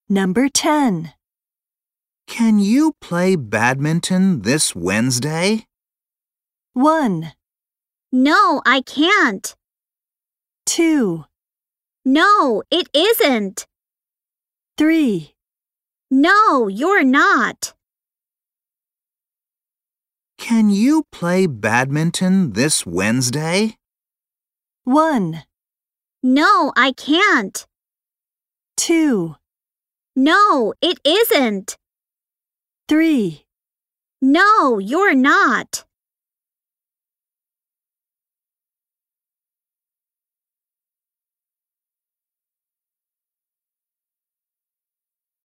Number 10. Can you play badminton this Wednesday? 1, No, I can't. 2, No, it isn't. 3. No, you're not. Can you play badminton this Wednesday? 1, No, I can't. 2, No, it isn't. 3. No, you're not.